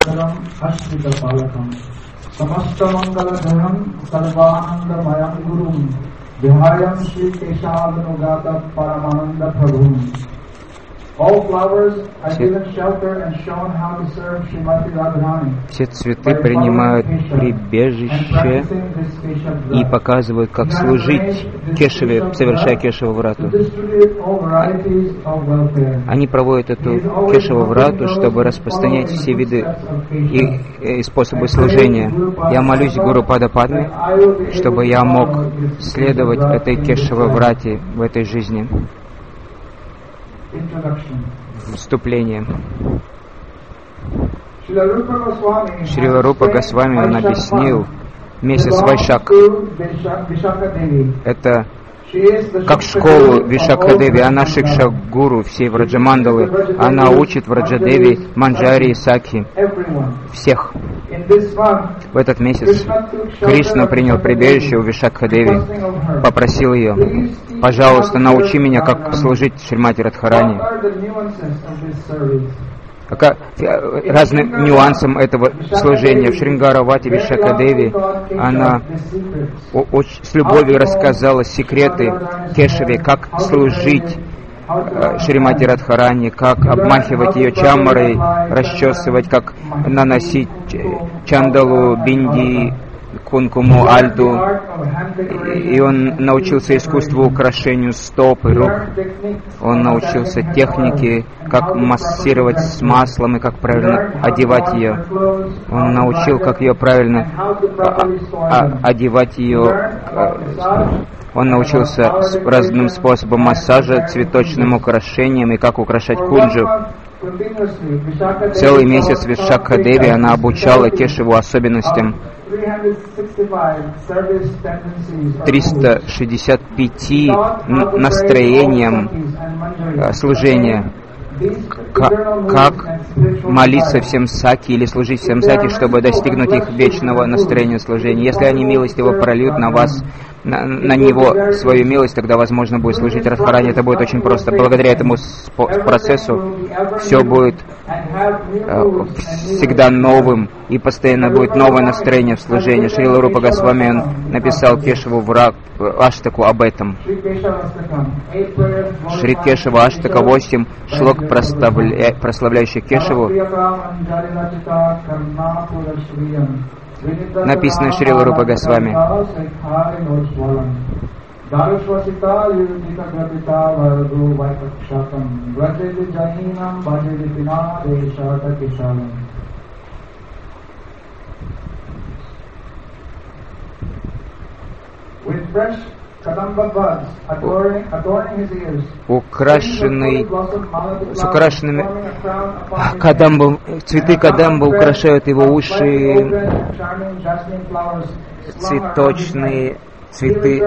Shankaram Ashvita Palakam Samasta Mangala Dhanam Sarvananda Mayam Gurum Vihayam Shri Keshavanugata Paramananda Prabhum. All flowers are given shelter and shown how to serve Srimati Radharani. Все цветы принимают прибежище и показывают, как служить Кешаве, совершая Кешава Врату. Они проводят эту Кешава Врату, чтобы распространять все виды и способы служения. Я молюсь Гуру Падападме, чтобы я мог следовать этой Кешава Врате в этой жизни. Вступление. Шрила Рупа Госвами он объяснил месяц Вайшак. Это как школу Вишакхадеви. Она Шикша Гуру всей Враджамандалы. Она учит Враджадеви, Манджари и Сакхи. Всех. В этот месяц Кришна принял прибежище у Вишакхадеви, попросил ее: пожалуйста, научи меня, как служить Шримати Радхарани. Разным нюансам этого служения. В Шримгаравати Вишакхадеви она с любовью рассказала секреты Кешаве, как служить Шримати Радхарани, как обмахивать ее чаммарой, расчесывать, как наносить чандалу, бинди, кункуму, альду. И он научился искусству украшению стоп и рук. Он научился технике, как массировать с маслом и как правильно одевать ее. Он научил, как ее правильно одевать ее. Он научился разным способам массажа, цветочным украшением и как украшать кунджу. Целый месяц Вишакхадеви она обучала Кешаву особенностям 365 настроениям служения. Как молиться всем саки или служить всем саки, чтобы достигнуть их вечного настроения служения. Если они милостиво прольют на вас, на него свою милость, тогда возможно будет служить Радхарани. Это будет очень просто. Благодаря этому процессу все будет всегда новым и постоянно будет новое настроение в служении. Шрила Рупа Госвами он написал Кешаву Аштаку об этом. Шри Кешава Аштака 8 шлок, прославляющих Кешаву, написано Шрила Рупа Госвами. Украшенный, с украшенными кадамбом, цветы кадамба украшают его уши, цветочные цветы,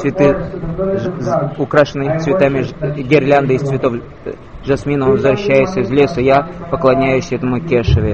украшенные цветами гирлянды из цветов жасмина. Он возвращается из леса. Я поклоняюсь этому Кешаве.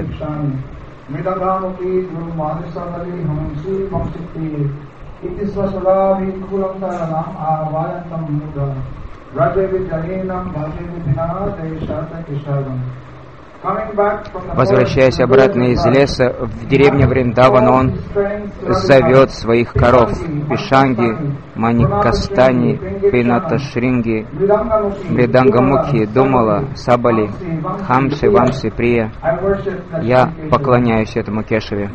Возвращаясь обратно из леса в деревню Вриндаван, он зовет своих коров Пишанги, Маникастани, Пинаташринги, Мридангамукхи, Думала, Сабали, Хамси, Вамси, Прия. Я поклоняюсь этому Кешаве.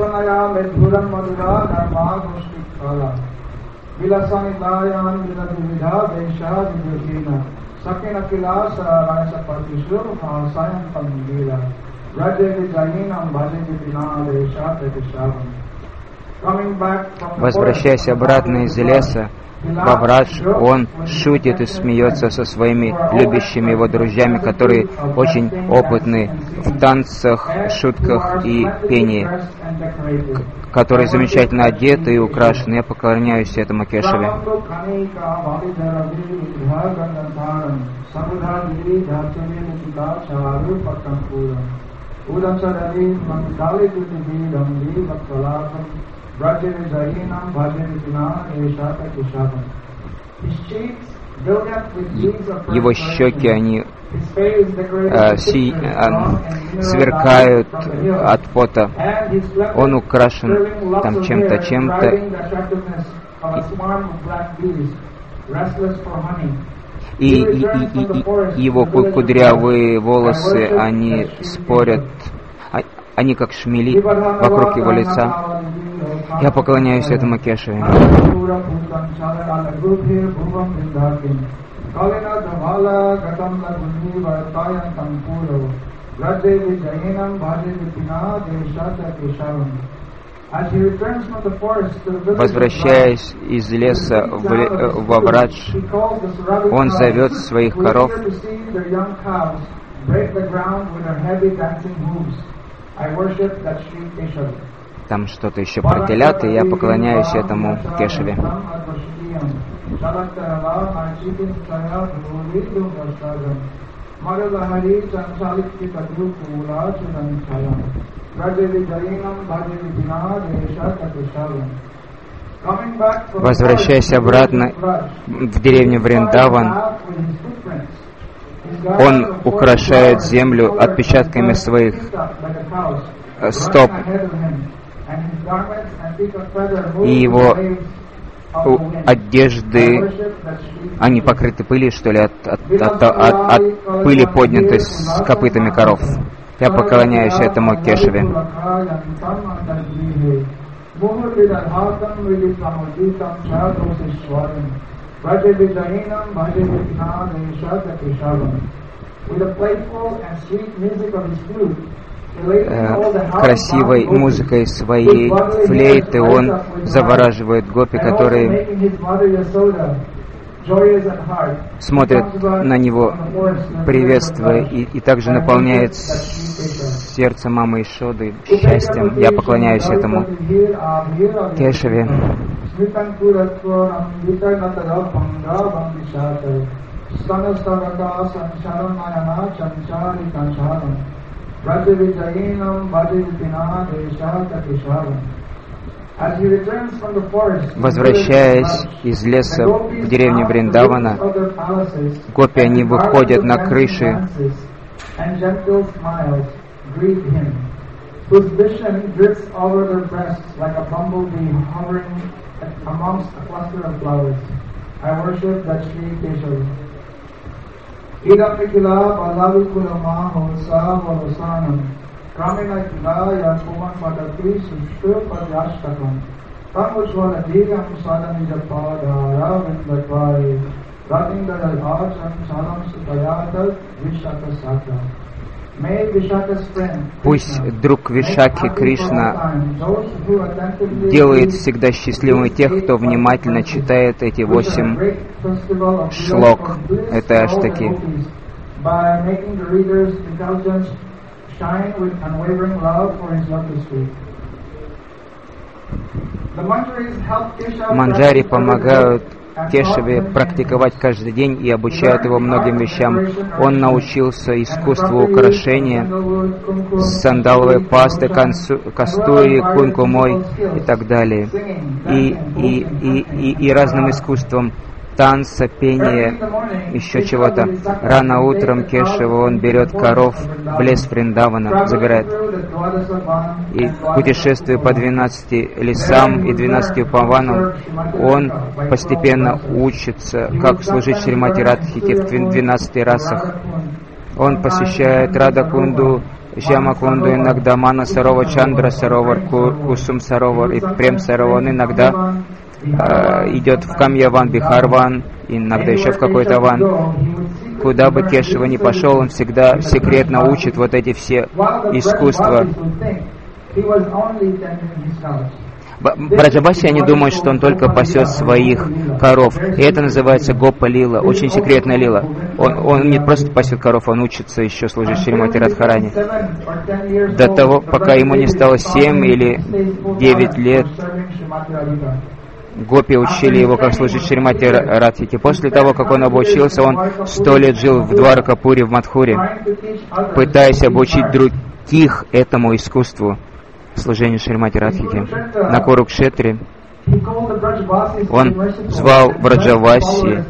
Возвращаясь обратно из леса, во Врадж, он шутит и смеется со своими любящими его друзьями, которые очень опытны в танцах, шутках и пении, которые замечательно одеты и украшены. Я поклоняюсь этому Кешаве. Его щеки, они сверкают от пота. Он украшен там чем-то, и его кудрявые волосы, они спорят, они как шмели вокруг его лица. Я поклоняюсь этому Кешаве. Возвращаясь из леса во Врадж, он зовет своих коров, там что-то еще про телят, и я поклоняюсь этому Кешаве. Возвращаясь обратно в деревню Вриндаван, он украшает землю отпечатками своих стоп, и его одежды, они покрыты пылью, что ли, от пыли, поднятой с копытами коров. Я поклоняюсь этому Кешаве. Красивой музыкой своей флейты он завораживает гопи, которые смотрят на него, приветствуя, и также наполняет сердце мамы Ишоды счастьем. Я поклоняюсь этому Кешаве. Возвращаясь из леса в деревню Вриндавана, гопи, они выходят на крыши, пусть друг Вишаки Кришна делает всегда счастливыми тех, кто внимательно читает эти 8 шлок этой аштаки. Манджари помогают Кешаве практиковать каждый день и обучают его многим вещам. Он научился искусству украшения, сандаловой пасты, кастури, кункумой и так далее. И разным искусством танца, пения, еще чего-то. Рано утром Кешава, он берет коров в лес Вриндавана, забирает. И путешествуя по 12 лесам и 12 паванам, он постепенно учится, как служить Шримати Радхите в 12 расах. Он посещает Радакунду, Шьямакунду, иногда Мана Саровар, Чандра Саровар, Кусум Саровар и Прем Саровар. Он иногда идет в Камьяван, Бихарван, иногда еще в какой-то ван. Куда бы Кешава ни пошел, он всегда секретно учит вот эти все искусства. Браджабаси, они думают, что он только пасет своих коров. И это называется Гопа Лила, очень секретная лила. Он не просто пасет коров, он учится еще служить Шримати Радхарани. До того, пока ему не стало 7 или 9 лет, гопи учили его, как служить Шримати Радхите. После того, как он обучился, он 100 лет жил в Дваракапуре, в Мадхуре, пытаясь обучить других этому искусству служению Шримати Радхите. На Курукшетре Он звал Браджаваси.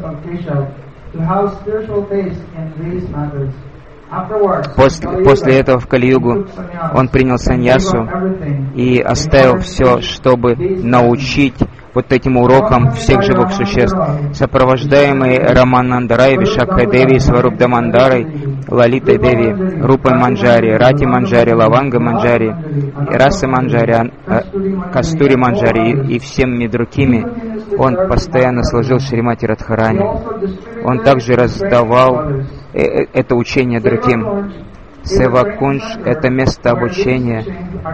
После этого в Кали-югу он принял саньясу и оставил все, чтобы научить вот этим урокам всех живых существ. Сопровождаемые Раманандарай, Вишакхой Деви, Сваруб Дамандарой, Лалитой Деви, Рупой Манджари, Рати Манджари, Лаванга Манджари, Расы Манджари, Кастури Манджари и всеми другими, он постоянно служил Шримати Радхарани. Он также раздавал это учение другим. Севакунж — это место обучения,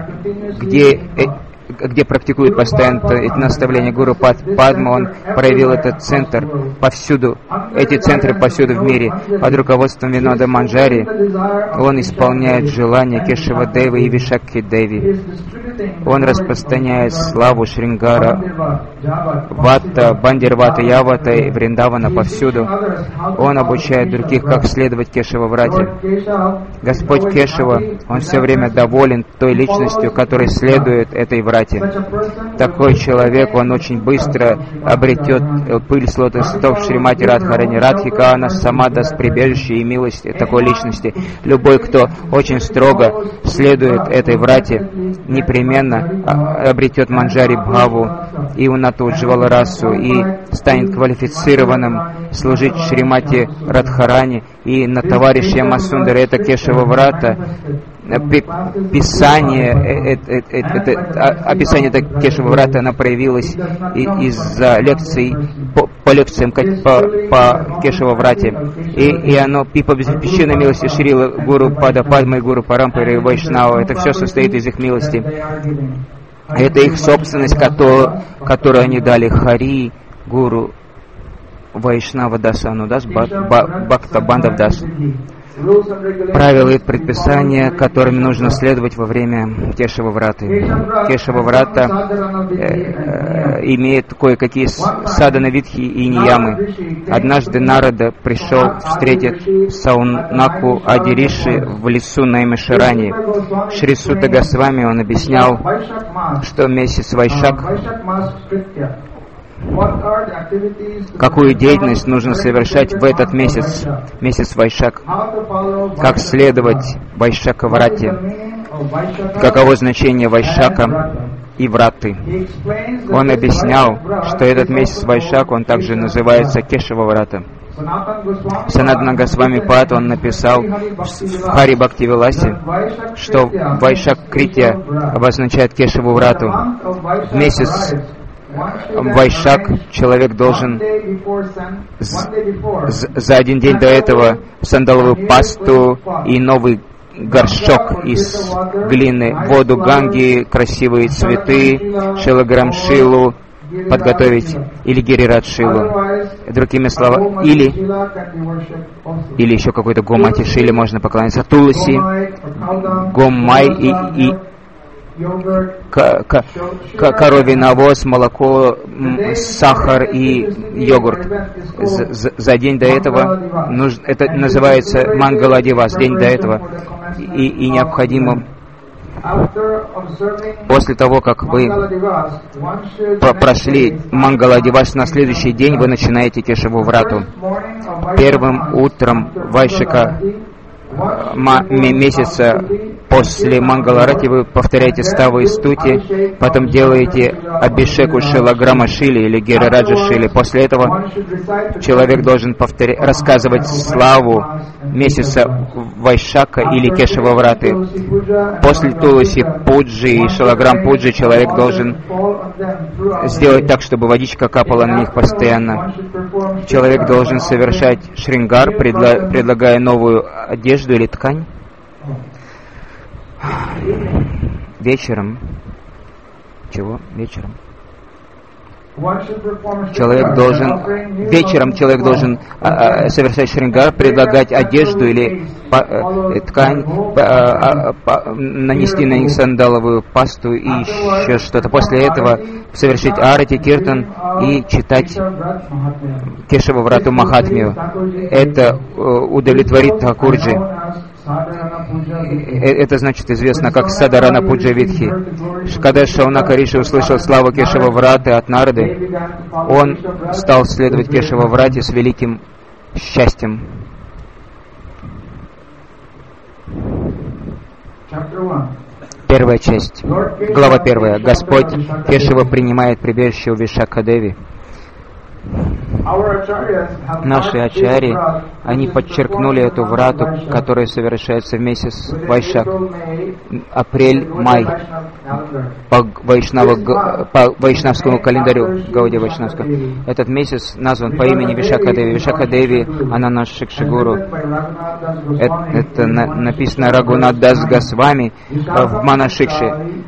где практикуют постоянно эти наставления Гуру Падма. Он проявил этот центр повсюду, эти центры повсюду в мире. Под руководством Винода Манджари он исполняет желания Кешава Девы и Вишакхи Деви. Он распространяет славу Шрингара, Ватта, Бандирвата, Явата и Вриндавана повсюду. Он обучает других, как следовать Кешава Врате. Господь Кешава, он все время доволен той личностью, которая следует этой врате. Такой человек, он очень быстро обретет пыль с лотосов Шримати Радхарани. Радхика, она сама даст прибежище и милость такой личности. Любой, кто очень строго следует этой врате, непременно обретет Манджари Бхаву и Унату Джваларасу и станет квалифицированным служить Шримати Радхарани и на товарища Масундара. Это Кешава Врата. Описание Кешава Врата, она проявилась из-за лекций, по лекциям по Кешава Врате. И оно по причине милости Шрила Гуру Пада Падма и Гуру Парампары и Вайшнава. Это все состоит из их милости. Это их собственность, которую они дали Хари, Гуру, Вайшнава Дасану Дас, Бхакта Бандав Дас. Правила и предписания, которыми нужно следовать во время Кешава Враты. Кешава Врата имеет кое-какие садхана, витхи и ниямы. Однажды Нарада пришел встретить Саунаку Адириши в лесу Наймишарани. Шри Сута Госвами, он объяснял, что месяц Вайшак, какую деятельность нужно совершать в этот месяц, месяц Вайшак, как следовать Вайшака Врате, каково значение Вайшака и Враты. Он объяснял, что этот месяц Вайшак, он также называется Кешава Врата. Санатана Госвами Пад, он написал в Хари Бхакти Виласе, что Вайшак Критья обозначает Кешаву Врату. В месяц Вайшак человек должен за один день до этого сандаловую пасту и новый горшок из глины, воду Ганги, красивые цветы, Шилаграмшилу подготовить, или Гирирадшилу. Другими словами, или еще какой-то Гомати Шиле можно поклониться, Туласи, Гоммай и коровий навоз, молоко, сахар и йогурт. За день до этого, это называется Мангаладивас, день до этого. И необходимо, после того, как вы прошли Мангаладивас, на следующий день вы начинаете Кешаву Врату. Первым утром Вайшака месяца после Мангаларати вы повторяете ставы и стути, потом делаете Абишеку Шилаграма Шили или Гирираджа Шили. После этого человек должен рассказывать славу месяца Вайшака или Кешава Враты. После Туласи Пуджи и Шилаграм Пуджи человек должен сделать так, чтобы водичка капала на них постоянно. Человек должен совершать шрингар, предлагая новую одежду или ткань. Вечером. Вечером человек должен совершать шрингар, предлагать одежду или ткань, нанести на них сандаловую пасту и еще что-то. После этого совершить арати, киртан и читать Кешава Врату Махатмию. Это удовлетворит Тхакурджи. Это значит известно как Садарана Пуджа Видхи. Когда Шаунaka Риши услышал славу Кешава Враты от Нарды, он стал следовать Кешава Врате с великим счастьем. Первая часть. Глава 1. Господь Кешава принимает прибежище у Вишакхадеви. Наши ачарьи, они подчеркнули эту врату, которая совершается в месяц Вайшак, апрель-май, по вайшнавскому календарю, Гауди Вайшнавскому. Этот месяц назван по имени Вишакхадеви. Вишакхадеви, она наш Шикшигуру. Это написано Рагунат Дас Госвами в Манашикше.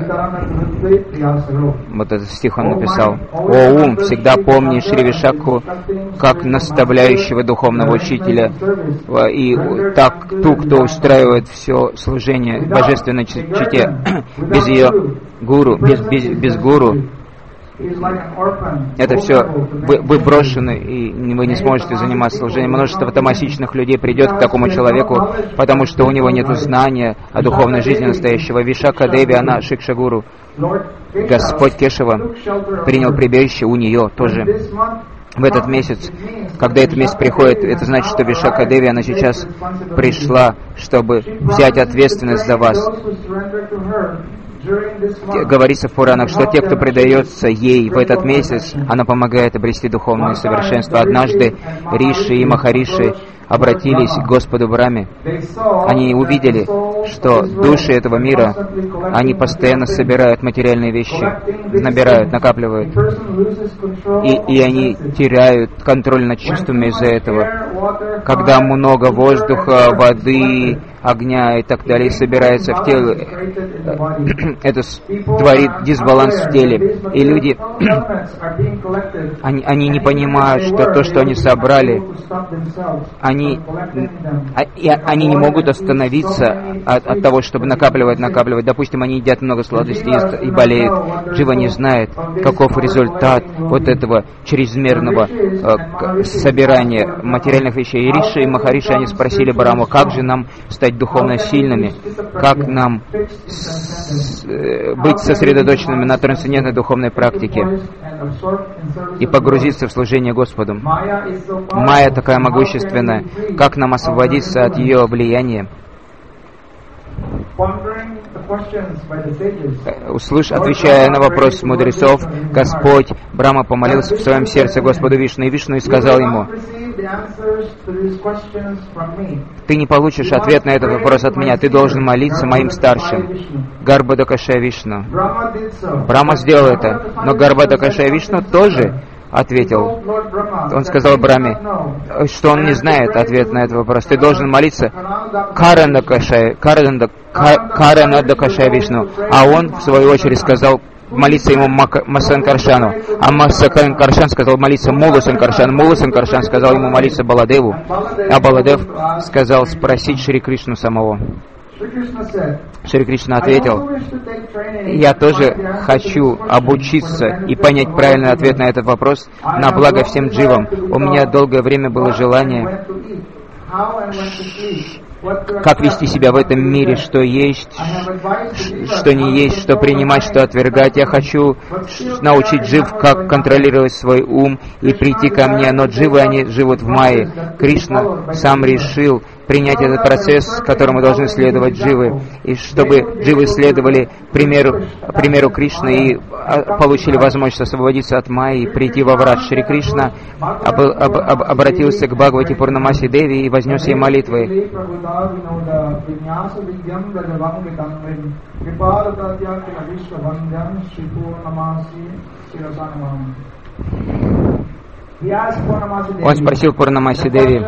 Вот этот стих он написал. «О ум, всегда помни Шри Вишакху как наставляющего духовного учителя, и так ту, кто устраивает все служение божественной чите. Без ее гуру, без гуру, это все, вы брошены, и вы не сможете заниматься служением. Множество тамасичных людей придет к такому человеку, потому что у него нет знания о духовной жизни настоящего. Вишакхадеви, она Шикшагуру. Господь Кешава принял прибежище у нее тоже. В этот месяц, когда этот месяц приходит, это значит, что Вишакхадеви, она сейчас пришла, чтобы взять ответственность за вас. Говорится в Пуранах, что те, кто предается ей в этот месяц, она помогает обрести духовное совершенство. Однажды Риши и Махариши обратились к Господу Брахме. Они увидели, что души этого мира, они постоянно собирают материальные вещи, набирают, накапливают. И они теряют контроль над чувствами из-за этого. Когда много воздуха, воды, огня и так далее собирается в теле, это творит дисбаланс в теле. И люди, они не понимают, что то, что они собрали, они не могут остановиться от того, чтобы накапливать. Допустим, они едят много сладостей и болеют. Джива не знает, каков результат вот этого чрезмерного собирания материальных вещей. И Риши и Махариши, они спросили Брахму, как же нам стать духовно сильными, как нам быть сосредоточенными на трансцендентной духовной практике и погрузиться в служение Господу. Майя такая могущественная, как нам освободиться от ее влияния? Отвечая на вопрос мудрецов, Господь Брахма помолился в своем сердце Господу Вишну, и Вишну и сказал ему: ты не получишь ответ на этот вопрос от меня, ты должен молиться моим старшим, Гарбхадакашая Вишну. Брахма сделал это, но Гарбхадакашая Вишну тоже ответил. Он сказал Брахме, что он не знает ответ на этот вопрос. Ты должен молиться Каранадакашая Вишну. А он, в свою очередь, сказал молиться ему Масанкаршану. А Масанкаршан сказал молиться Мулу Санкаршану. Мулу Санкаршан сказал ему молиться Баладеву. А Баладев сказал спросить Шри Кришну самого. Шри Кришна ответил: я тоже хочу обучиться и понять правильный ответ на этот вопрос на благо всем дживам. У меня долгое время было желание, как вести себя в этом мире, что есть, что не есть, что принимать, что отвергать. Я хочу научить джив, как контролировать свой ум и прийти ко мне, но дживы, они живут в майе. Кришна сам решил принять этот процесс, которому должны следовать дживы, и чтобы дживы следовали примеру Кришны и получили возможность освободиться от майи и прийти во врат. Шри Кришна обратился к Бхагавати Пурнамаси Деви и вознес ей молитвы. Он спросил Пурнамаси Деви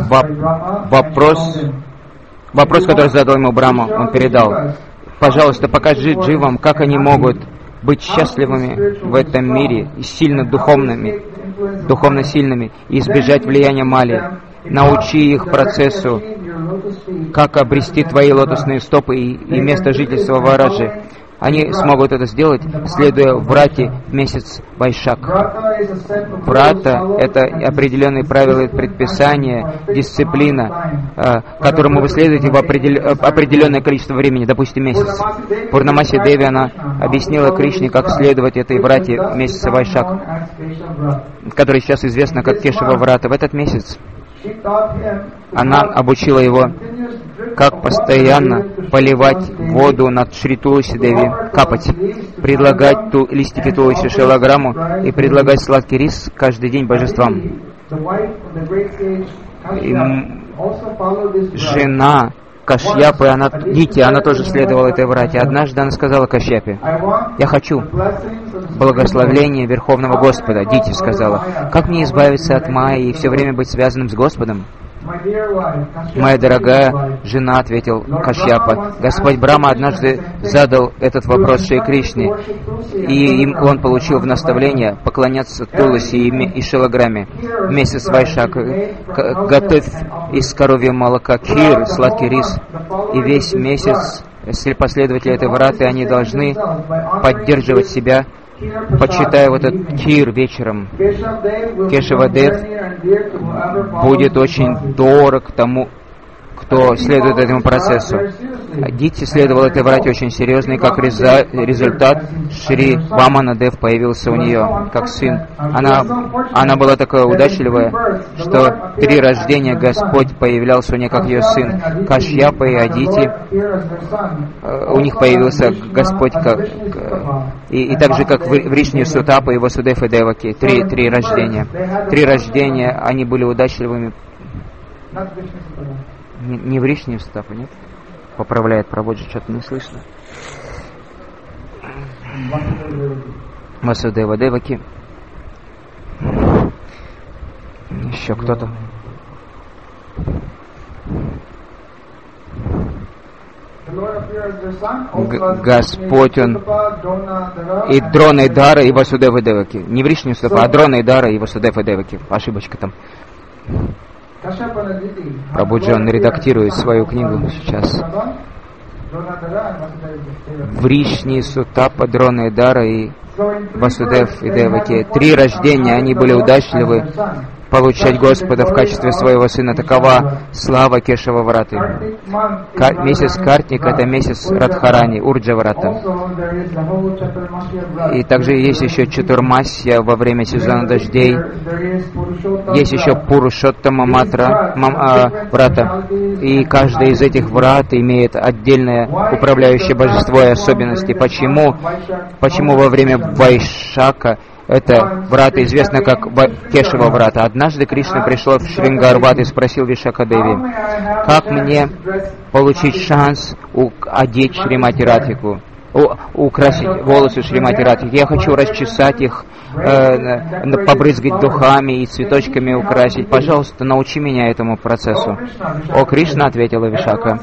вопрос, который задал ему Брахма, он передал: пожалуйста, покажи дживам, как они могут быть счастливыми в этом мире и духовно сильными, и избежать влияния Мали. Научи их процессу, как обрести твои лотосные стопы и место жительства в Араджи. Они смогут это сделать, следуя врате в месяц Вайшак. Врата — это определенные правила и предписания, дисциплина, которому вы следуете в определенное количество времени, допустим, месяц. Пурнамаси Деви, она объяснила Кришне, как следовать этой врате месяца Вайшак, который сейчас известна как Кешава Врата. В этот месяц она обучила его, как постоянно поливать воду над Шри Туласи Деви, капать, предлагать листики Туласи Шилаграму и предлагать сладкий рис каждый день божествам. И жена Кашьяпы, Дити, она тоже следовала этой врате. Однажды она сказала Кашьяпе: «Я хочу благословения Верховного Господа». Дити сказала: «Как мне избавиться от Майи и все время быть связанным с Господом?» «Моя дорогая жена», — ответил Кашьяпа, «Господь Брахма однажды задал этот вопрос Шри Кришне, и он получил в наставление поклоняться Туласи и Шилаграме. В месяц Вайшак готовь из коровьего молока кир, сладкий рис, и весь месяц последователи этой враты, они должны поддерживать себя, почитая вот этот кир вечером. Кешавадев будет очень дорог тому, кто следует этому процессу. Дити следовал этой врате очень серьезно, и как результат Шри Ваманадев появился у нее как сын. Она была такая удачливая, что 3 рождения Господь появлялся у нее как ее сын. Кашьяпа и Адити, у них появился Господь и так же, как в Вришни Сутапа и Васудев и Деваки. 3 рождения. 3 рождения, они были удачливыми. Не Вришни Сутапа, нет? Поправляет Прабоджи, что-то не слышно. Васудева Деваки. Еще кто-то. Господь, Он и Дрона и Дара и Васудева Деваки. Не Вришни Сутапа, а Дрона и Дара и Васудева Деваки. Ошибочка там. Прабоджи, он редактирует свою книгу сейчас. Вришни Сутапа, Дрона и Дара и Васудев и Деваки. 3 рождения, они были удачливы получать Господа в качестве своего сына. Такова слава Кешава Враты. Месяц Картик — это месяц Радхарани, Урджа-врата. И также есть еще Чатурмасья во время сезона дождей. Есть еще Пурушоттама Врата. И каждая из этих врат имеет отдельное управляющее божество и особенности. Почему во время Вайшака эта врата известна как Кешава Врата? Однажды Кришна пришел в Шрингарват и спросил Вишакадеви: «Как мне получить шанс одеть Шримати Радхику, украсить волосы Шримати Радхики? Я хочу расчесать их, побрызгать духами и цветочками украсить. Пожалуйста, научи меня этому процессу». «О, Кришна», — ответила Вишака,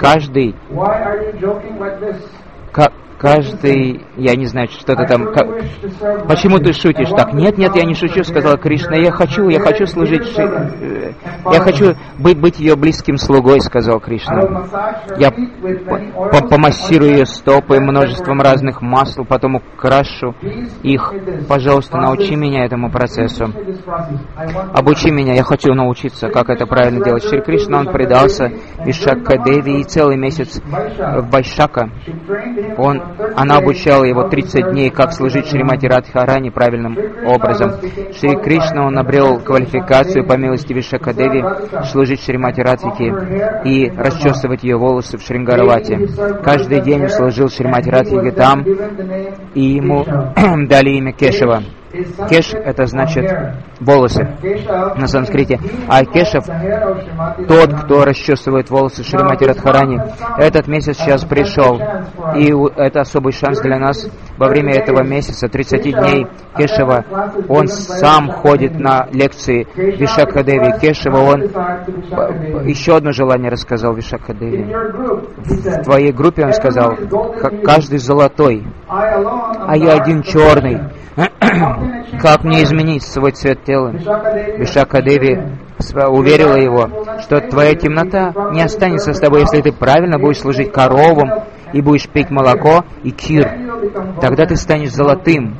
каждый, я не знаю, что-то там, почему ты шутишь так? Нет, я не шучу, сказала Кришна, я хочу служить, я хочу быть ее близким слугой, сказал Кришна. Я помассирую ее стопы множеством разных масел, потом украшу их. Пожалуйста, научи меня этому процессу. Обучи меня, я хочу научиться, как это правильно делать. Шри Кришна, он предался Вишакадеви, и целый месяц Вайшака она обучала его 30 дней, как служить Шримати Радхарани правильным образом. Шри Кришна, он обрел квалификацию по милости Вишакадеви служить Шримати Радхике и расчесывать ее волосы в Шрингаравате. Каждый день служил Шримати Радхике там, и ему дали имя Кешава. Кеш — это значит волосы на санскрите, а Кешав — тот, кто расчесывает волосы Шримати Радхарани. Этот месяц сейчас пришел, и это особый шанс для нас. Во время этого месяца, 30 дней Кешава, он сам ходит на лекции Вишакадеви. Кешава, он еще одно желание рассказал Вишакадеви. В твоей группе, он сказал, каждый золотой, а я один черный. Как мне изменить свой цвет тела? Вишакадеви уверила его, что твоя темнота не останется с тобой, если ты правильно будешь служить коровам и будешь пить молоко и кир, тогда ты станешь золотым.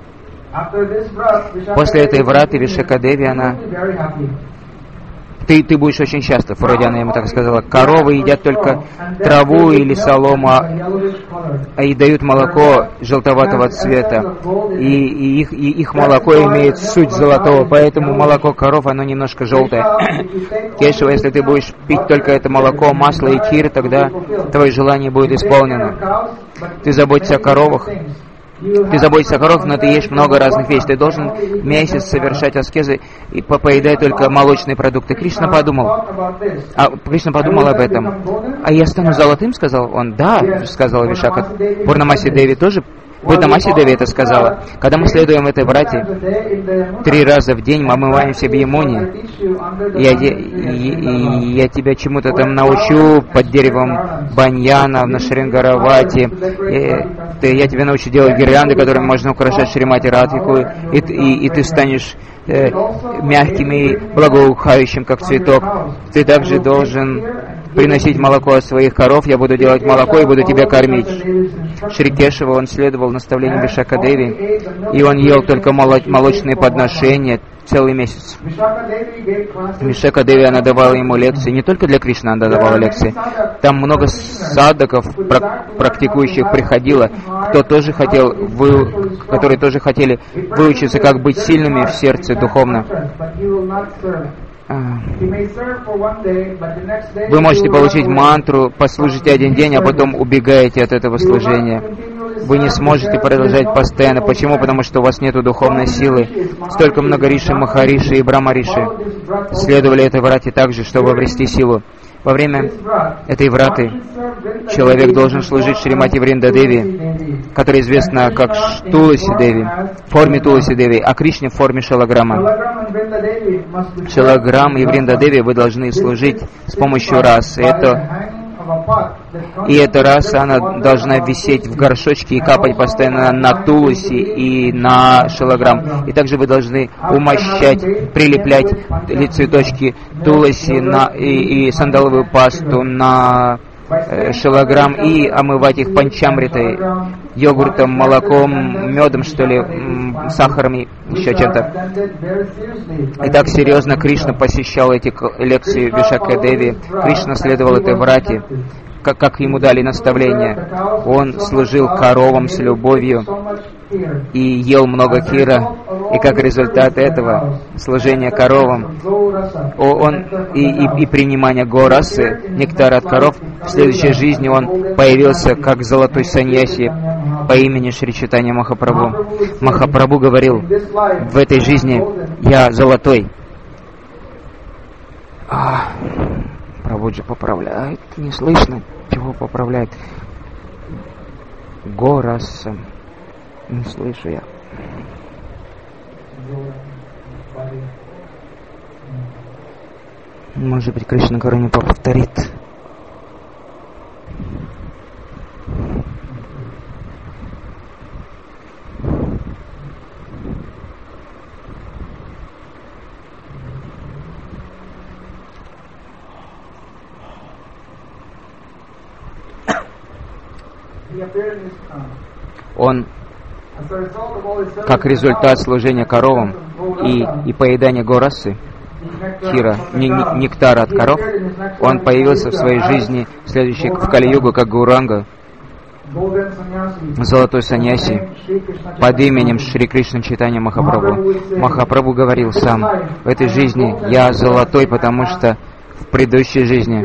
После этой враты Вишакадеви, ты будешь очень счастлив, вроде она ему так сказала. Коровы едят только траву или солому, и дают молоко желтоватого цвета. И их молоко имеет суть золотого, поэтому молоко коров, оно немножко желтое. Кешева, если ты будешь пить только это молоко, масло и кир, тогда твое желание будет исполнено. Ты заботишься о коровах. Но ты ешь много разных вещей. Ты должен месяц совершать аскезы и поедать только молочные продукты. Кришна подумал об этом. А я стану золотым, сказал он. Да, сказала Вишака. Пурнамаси Деви тоже. Пурнамаси Деви это сказала. Когда мы следуем этой врате, 3 раза в день мы омываемся в Ямуне. Я тебя чему-то там научу под деревом баньяна на Шрингаравати. Я тебя научу делать гирлянды, которыми можно украшать Шримати Радхику, и ты станешь мягким и благоухающим, как цветок. Ты также должен приносить молоко от своих коров, я буду делать молоко и буду тебя кормить. Шри Кешева, он следовал наставлениям Вишакадеви, и он ел только молочные подношения целый месяц. Вишакадеви, она давала ему лекции, не только для Кришны она давала лекции. Там много садхаков, практикующих приходило, которые тоже хотели выучиться, как быть сильными в сердце духовно. Вы можете получить мантру, послужите 1 день, а потом убегаете от этого служения. Вы не сможете продолжать постоянно. Почему? Потому что у вас нет духовной силы. Столько много Риши, Махариши и Брахмариши следовали этой врате также, чтобы обрести силу. Во время этой враты человек должен служить Шримати Вринда Деви, которая известна как Туласи Деви, в форме Туласи Деви, а Кришне в форме Шалаграма. Шалаграм и Вринда Деви вы должны служить с помощью расы. И эта раса, она должна висеть в горшочке и капать постоянно на Туласи и на Шалаграм. И также вы должны умощать, прилеплять цветочки Туласи и сандаловую пасту на Шалаграм и омывать их панчамритой, йогуртом, молоком, медом, что ли, сахаром и еще чем-то. И так серьезно Кришна посещал эти лекции Вишакадеви. Кришна следовал этой врате, как ему дали наставление. Он служил коровам с любовью и ел много кира. И как результат этого служения коровам и принимания горасы, нектара от коров, в следующей жизни он появился как золотой саньяси по имени Шри Чайтанья Махапрабху. Махапрабху говорил: в этой жизни я золотой. Прабхуджи поправляет, не слышно, чего поправляет. Гораса. Не слышу я. Может быть, Кришна Каруни повторит. Он, как результат служения коровам и поедания горасы, хира, нектара от коров, он появился в своей жизни в Кали-югу как Гауранга, золотой саньяси, под именем Шри Кришна Чайтанья Махапрабху. Махапрабху говорил сам: в этой жизни я золотой, потому что в предыдущей жизни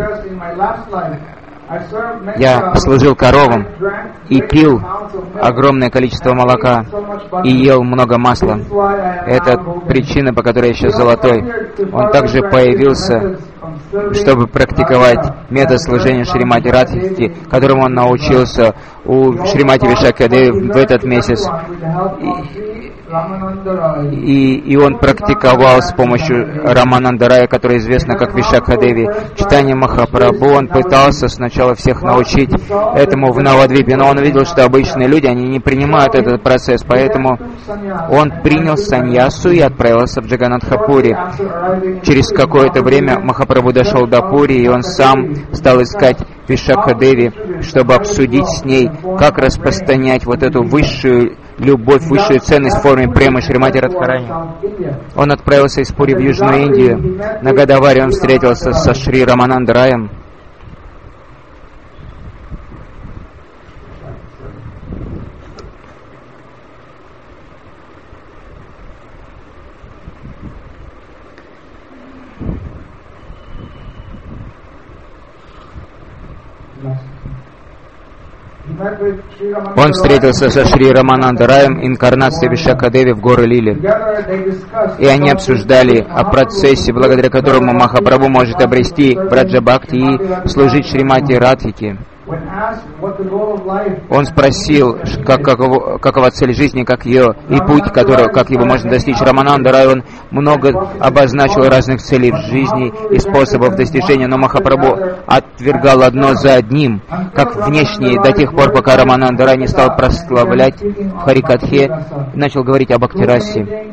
я служил коровам и пил огромное количество молока и ел много масла. Это причина, по которой я сейчас золотой. Он также появился, чтобы практиковать метод служения Шримати Радхики, которому он научился у Шримати Вишакадеви в этот месяц. И он практиковал с помощью Рамананда Рая, который известно как Вишакхадеви. Читание Махапрабху, он пытался сначала всех научить этому в Навадвипе, но он увидел, что обычные люди, они не принимают этот процесс, поэтому он принял саньясу и отправился в Джаганнатхапури. Через какое-то время Махапрабху дошел до Пури, и он сам стал искать Вишакхадеви, чтобы обсудить с ней, как распространять вот эту высшую любовь, высшую ценность в форме премы Шримати Радхарани. Он отправился из Пури в Южную Индию. На Годаваре он встретился со Шри Рамананда Раем. Он встретился со Шри Рамананда Раем, инкарнацией Вишакхадеви в горы Лили. И они обсуждали о процессе, благодаря которому Махапрабху может обрести Браджа-бхакти и служить Шримати Радхике. Он спросил, какова цель жизни, как ее, и путь, как его можно достичь. Рамананда Рай, он много обозначил разных целей в жизни и способов достижения, но Махапрабху отвергал одно за одним, как внешние, до тех пор, пока Рамананда Рай не стал прославлять в Харикатхе и начал говорить об Бхактирасе.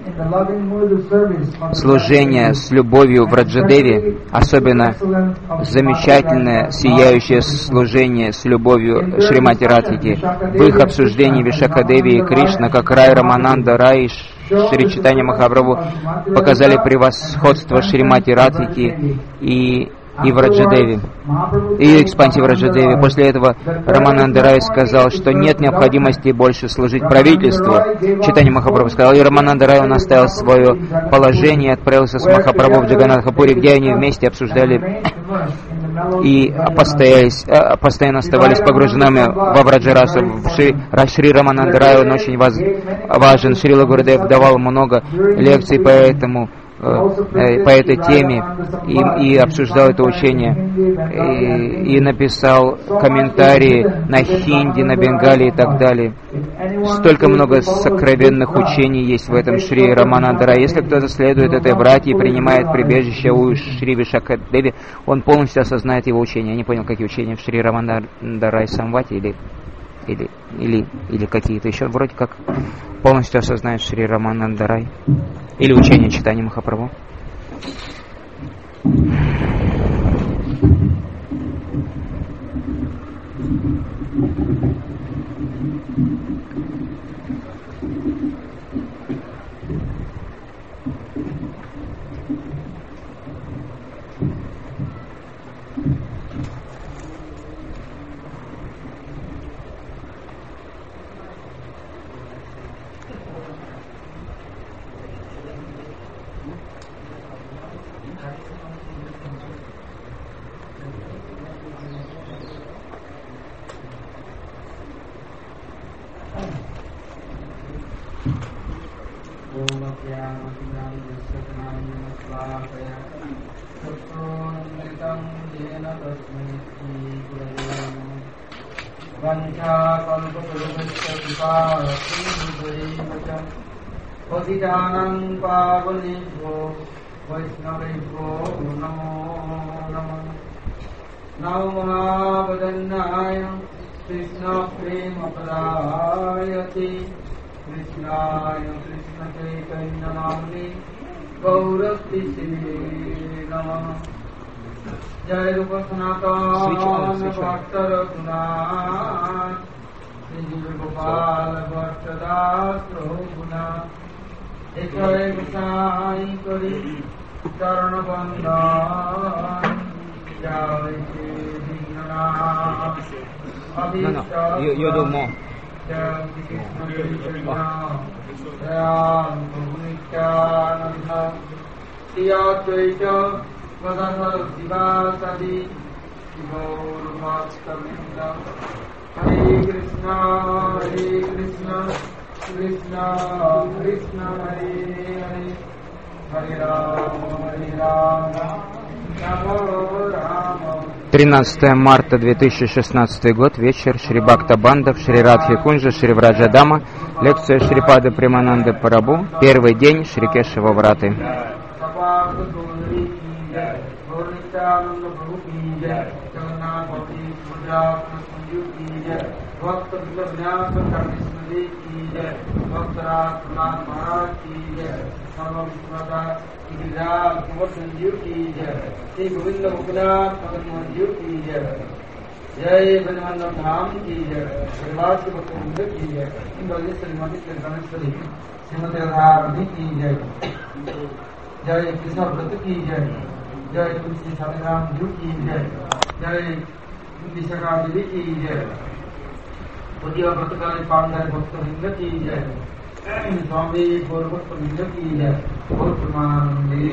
Служение с любовью в Раджадеве, особенно замечательное, сияющее служение с любовью Шримати Радхики. В их обсуждении Вишакхадеви и Кришна, как Рай Рамананда Рай и Шри Чайтанья Махапрабху показали превосходство Шримати Радхики и в Раджадеве, и экспансии в Раджадеве. После этого Рамананда Рай сказал, что нет необходимости больше служить правительству. Чайтанья Махапрабху сказал, и Рамананда Рай, он оставил свое положение и отправился с Махапрабху в Джаганнатхапури, где они вместе обсуждали и постоянно оставались погруженными во Враджарасу. Шри Рамананда Рай, он очень важен. Шрила Гурудев давал много лекций по этой теме и обсуждал это учение, и написал комментарии на хинди, на бенгале и так далее. Столько много сокровенных учений есть в этом Шри Рамананда Рай. Если кто-то следует этой братье и принимает прибежище у Шри Вишакхадеви, он полностью осознает его учение. Я не понял, какие учения в Шри Рамананда Рай Самвати или какие-то еще, вроде как полностью осознает Шри Рамананда Рай. Или учение Чайтаньи Махапрабху. Patitanam pavanebhyo Vaishnavebhyo namo namo Namo Mahavadannaya Krishna Prema Padayati Krishnaya Krishna Chaitanya Namni Gaurapti Namah Jai Rupa Sanatana Bhakta Raghunatha Sri Gopala Bhatta Das Raghunatha Ekare Gosai Kari Charana Bandhan Jai Shri Dinanath Abhishek You do more. Jai Krishna Chaitanya Jai Nityananda Shri Advaita Vadasar Sivasadi Gaur Bhaktavinda Hare Krishna Krishna Krishna Hare Hare Hare Rama 13 марта 2016 год, вечер, Шри Бхакта Бандав, Шри Радхи Кунджа, Шри Враджадама, лекция Шрипады Премананды Прабху, первый день Шри Кешава Враты. जय बजमंदर धाम की जय श्रीवास की भक्त की जय इंद्रजी श्रीमती गणेश्वरी श्रीमती राधारणी की जय जय कृष्ण व्रत की जय जय तुलसी सतराम जी की जय जय विशाखा देवी की जय उद्योग व्रतकाली पांडव भक्त वृंद की जय स्वामी गौरभक्त वृंद की जय गौर प्रमानंदे।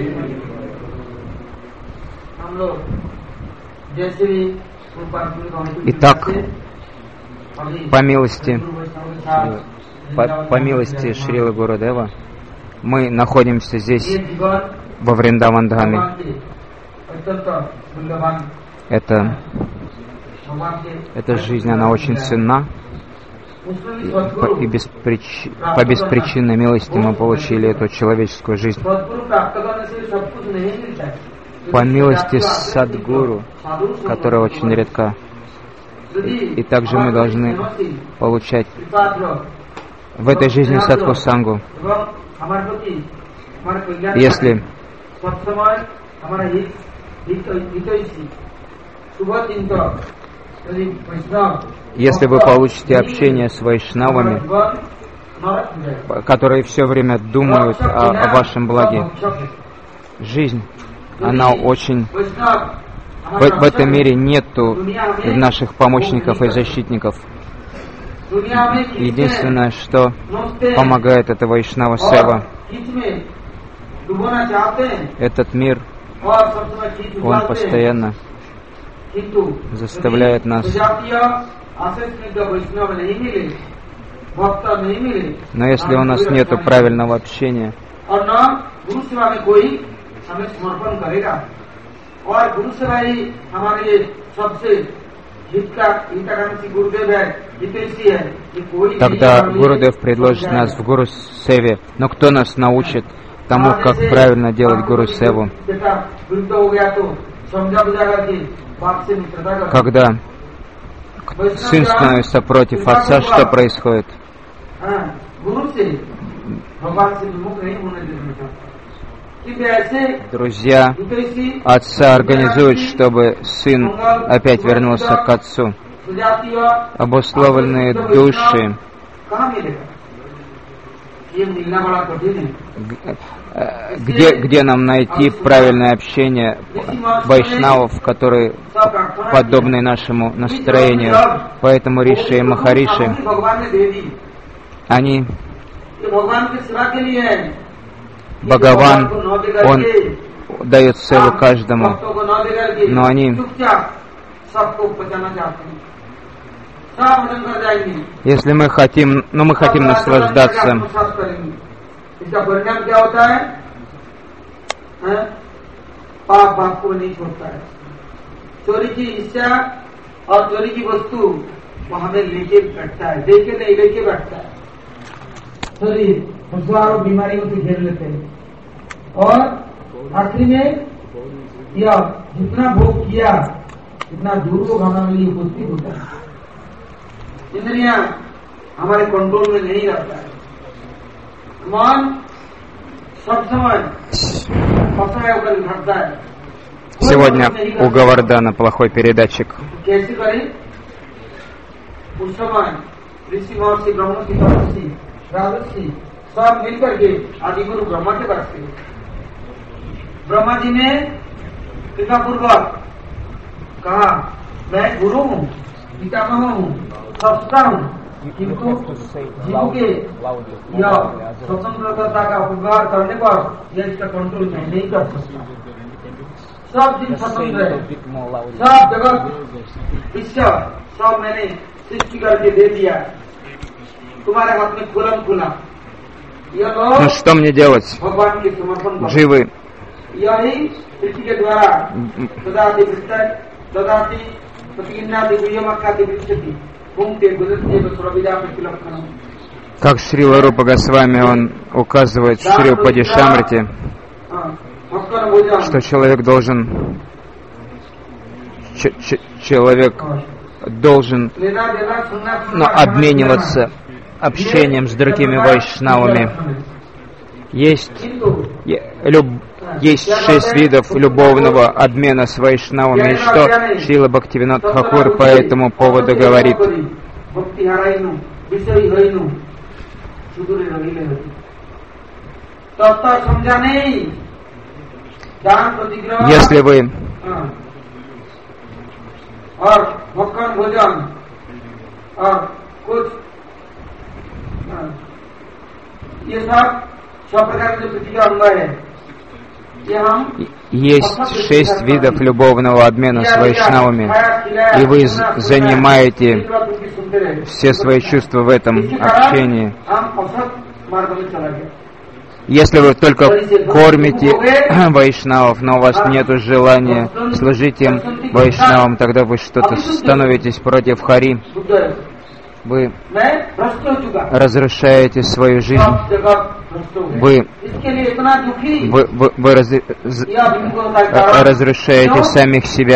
हम लोग जैसे Итак, по милости Шрилы Гурудева, мы находимся здесь, во Вриндаван-дхаме. Эта жизнь, она очень ценна, и по беспричинной милости мы получили эту человеческую жизнь. По милости Садгуру, которая очень редка. И также мы должны получать в этой жизни Садхусангу. Если вы получите общение с вайшнавами, которые все время думают о вашем благе, жизнь, она очень... В этом мире нету наших помощников и защитников. Единственное, что помогает, это Вайшнава Сева. Этот мир, он постоянно заставляет нас. Но если у нас нету правильного общения, тогда Гурудев предложит нас в Гуру Севе. Но кто нас научит тому, как правильно делать Гуру Севу? Когда сын становится против отца, что происходит? Друзья отца организуют, чтобы сын опять вернулся к отцу. Обусловленные души, где нам найти правильное общение вайшнавов, которые подобны нашему настроению? Поэтому Риши и Махариши, они... Бхагаван, он дает севу каждому, но они, если мы хотим, мы хотим наслаждаться, हजारों बीमारियों से घेर लेते हैं और आखिरी में यह जितना भोग किया उतना दूर को भावना में उपस्थित होता है। इंद्रियां हमारे कंट्रोल में नहीं रहता है, मन सब समय होकर घटता है। Сегодня у Гавардана плохой передатчик. कैसे करें? उस समय ऋषि महर्षि ब्रह्मर्षि तपस्वी राजर्षि सब मिलकर के आदि गुरु ब्रह्मा के पास थे। ब्रह्मा जी ने कृपा पूर्वक कहा, मैं गुरु हूँ, पितामह हूँ, सस्ता हूँ, किंतु जीव के यह स्वतंत्रता का उपहार करने पर यह इसका कंट्रोल नहीं कर सकता। सब जीव स्वतंत्र है, सब जगत ईश्वर सब मैंने सृष्टि करके दे दिया, तुम्हारे हाथ में खुलम खुला। Ну что мне делать? Дживы Как Шрила Рупа Госвами, он указывает в Шри Упадишамрите, что человек должен обмениваться общением с другими вайшнавами. Есть 6 видов любовного обмена с вайшнавами, и что Шрила Бхактивинод Тхакур по этому поводу говорит. Если вы есть 6 видов любовного обмена с вайшнавами, и вы занимаете все свои чувства в этом общении. Если вы только кормите вайшнавов, но у вас нет желания служить им вайшнавам, тогда вы что-то становитесь против Хари. Вы разрушаете свою жизнь. Вы разрушаете самих себя.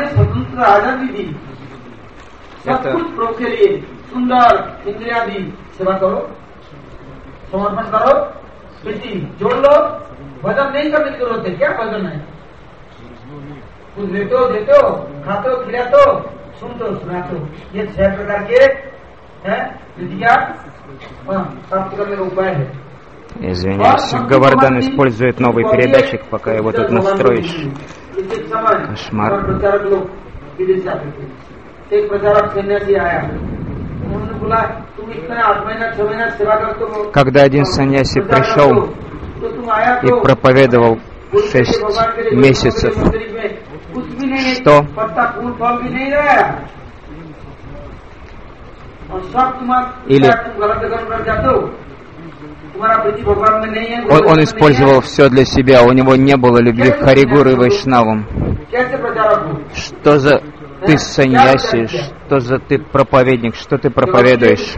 Извиняюсь, Гавардан использует новый передатчик, пока его тут настроишь. Кошмар. Когда один саньяси пришел и проповедовал 6 месяцев, что или он использовал все для себя, у него не было любви к Харигуру и Вайшнавам. Что за ты саньяси, что за ты проповедник, что ты проповедуешь?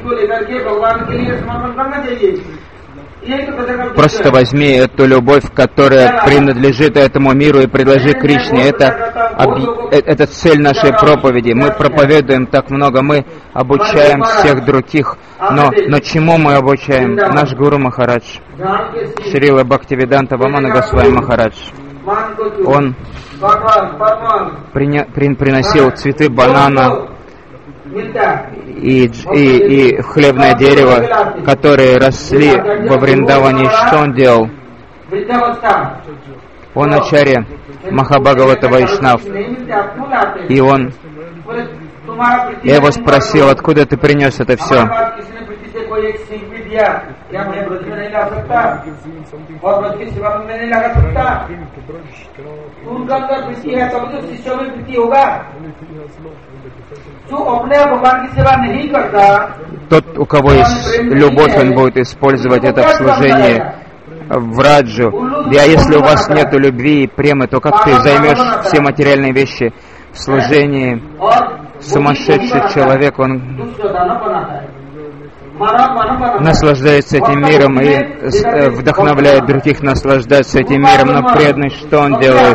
Просто возьми эту любовь, которая принадлежит этому миру, и предложи Кришне. Это цель нашей проповеди. Мы проповедуем так много, мы обучаем всех других. Но чему мы обучаем? Наш Гуру Махарадж, Шрила Бхактивиданта Вамана Госвами Махарадж. Он приносил цветы банана и хлебное дерево, которые росли во Вриндаване. Что он делал? Он ачарья Махабхагавата Вайшнав. И я его спросил, откуда ты принес это все? Тот, у кого есть любовь, он будет использовать это в служении в раджу. А если у вас нет любви и премы, то как ты займешь все материальные вещи в служении? Сумасшедший человек, он наслаждается этим миром и вдохновляет других наслаждаться этим миром, но преданный, что он делает?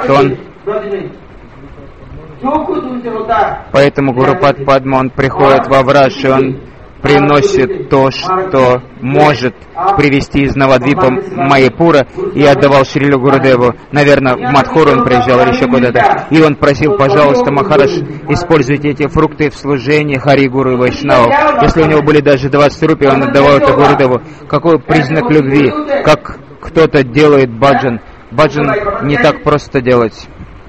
Поэтому Гурупад Падма, он приходит во Врадж, и он приносит то, что может привести из Навадвипа Майяпура, и отдавал Шрилу Гурудеву. Наверное, в Мадхуру он приезжал или еще куда-то. И он просил, пожалуйста, Махарадж, используйте эти фрукты в служении Хари Гуру и Вайшнаву. Если у него были даже 20 рупий, он отдавал это Гурудеву. Какой признак любви? Как кто-то делает баджан. Баджан не так просто делать.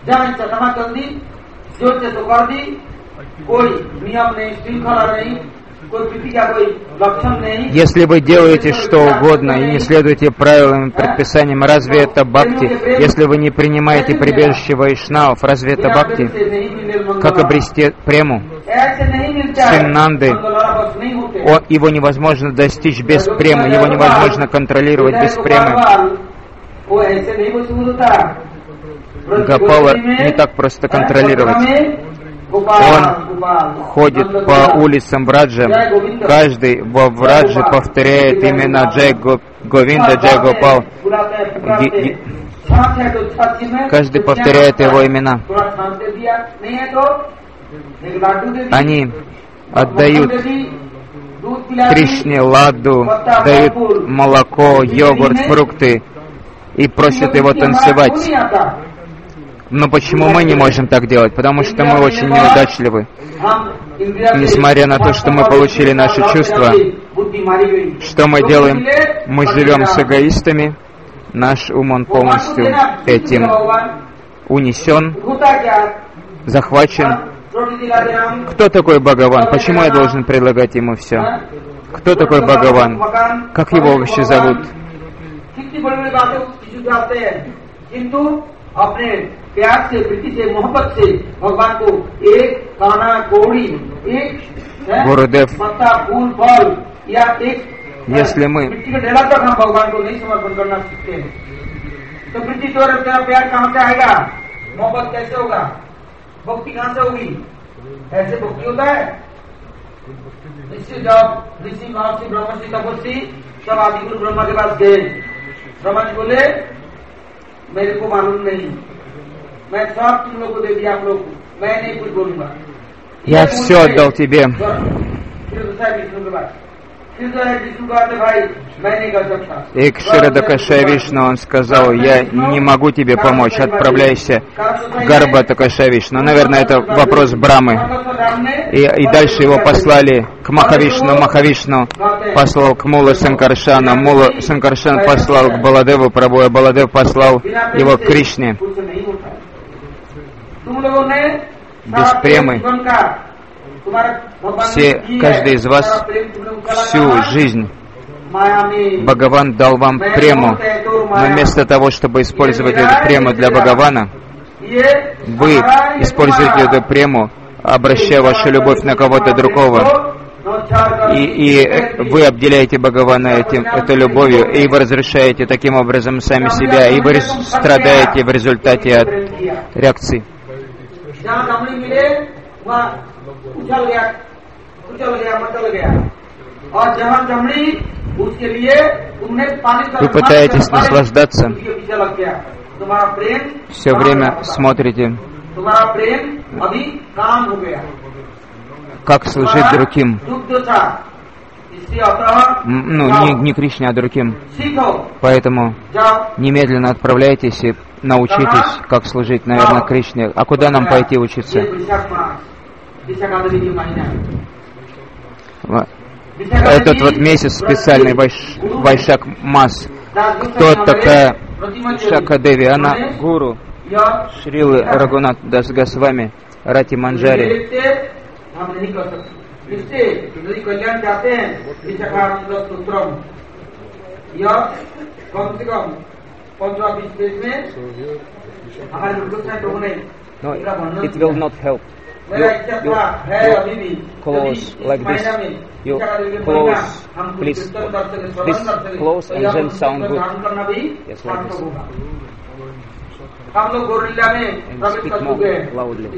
Если вы делаете что угодно и не следуете правилам и предписаниям, разве это бхакти? Если вы не принимаете прибежище вайшнавов, разве это бхакти? Как обрести прему? Сын Нанды, его невозможно достичь без премы, его невозможно контролировать без премы. Гопала не так просто контролировать. Он ходит по улицам Браджа, каждый во Браджи повторяет имена Джай Говинда, Джай Гопал. Каждый повторяет его имена. Они отдают Кришне ладу, дают молоко, йогурт, фрукты и просят его танцевать. Но почему мы не можем так делать? Потому что мы очень неудачливы. Несмотря на то, что мы получили наши чувства, что мы делаем? Мы живем с эгоистами, наш ум, он полностью этим унесен, захвачен. Кто такой Бхагаван? Почему я должен предлагать ему все? Кто такой Бхагаван? Как его вообще зовут? Гурудев, если мы я все отдал тебе. И к Ширадакашай Вишну он сказал: я не могу тебе помочь, отправляйся к Гарбхадакашай Вишну. Наверное, это вопрос Брамы. И дальше его послали к Махавишну. Махавишну послал к Мула Санкаршану. Мула Санкаршан послал к Баладеву Прабху, а Баладев послал его к Кришне. Без премы каждый из вас всю жизнь Бхагаван дал вам прему, но вместо того, чтобы использовать эту прему для Бхагавана, вы используете эту прему, обращая вашу любовь на кого-то другого, и вы обделяете Бхагавана этой любовью, и вы разрушаете таким образом сами себя, и вы страдаете в результате от реакции. Вы пытаетесь наслаждаться, все время смотрите, как служить другим. Не Кришне, а другим. Поэтому немедленно отправляйтесь и научитесь, как служить, наверное, Кришне. А куда нам пойти учиться? Этот вот месяц специальный Вайшак Мас. Кто такая Шакадеви? Она гуру Шрилы Рагунат Дас Госвами Рати Манджари. No, it will not help. You close like this. You close, please close and then sound good. Yes, like this. And speak more loudly.